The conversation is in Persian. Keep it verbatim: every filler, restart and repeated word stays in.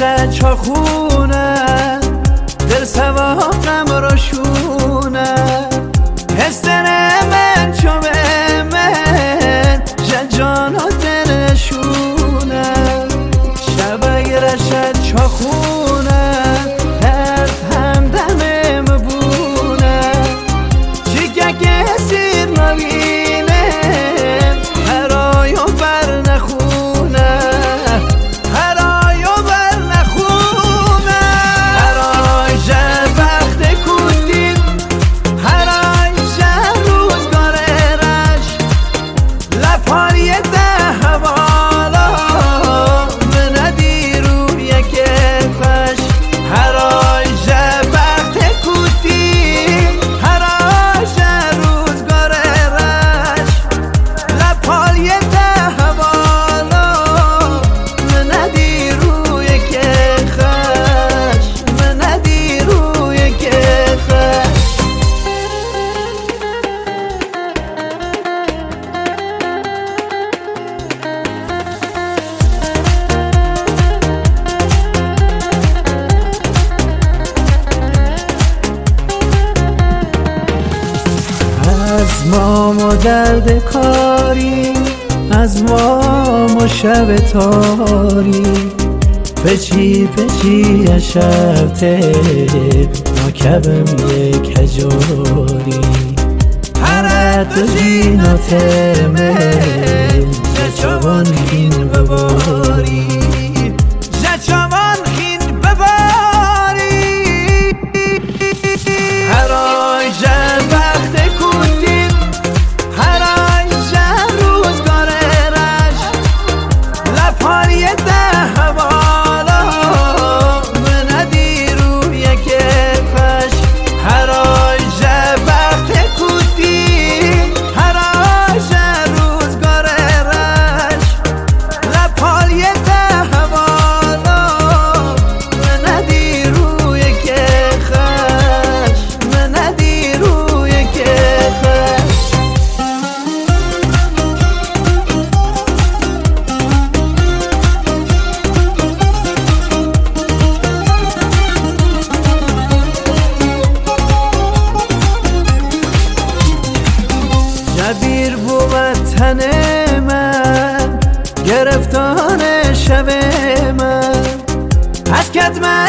رشد چاخونه دل سوا غم رو شونه هستن من چوه من جان و دل نشونه شبای رشد چاخونه هر همدم مبونه چیگه کسیر نبینه هر آیو بر نخونه هر آیو بر نخونه هر آی جه وقت کودید هر آی جه روزگاره رش لفاری ده حوالا من ندی روی که خش هر آی جه وقت کودید هر آی جه روزگاره رش لفاری ده حوالا من ندی روی که خش من ندی روی که خش از مام و درد کاری از مام و شب تاری پچی پچی شب تب ناکبم یک هجاری هر تو جینات من جچوان خین بباری جچوان خین بباری هر آی جن وقت کودید هر آی جن روزگاره رش لفاری ده حوالا من ندی روی که خش هر آی جن وقت کودید هر آی جن روزگاره رش لفاری ده حوالا من ندی روی که خش من ندی روی که خش جبیر بود تن من گرفتان شب من از کتم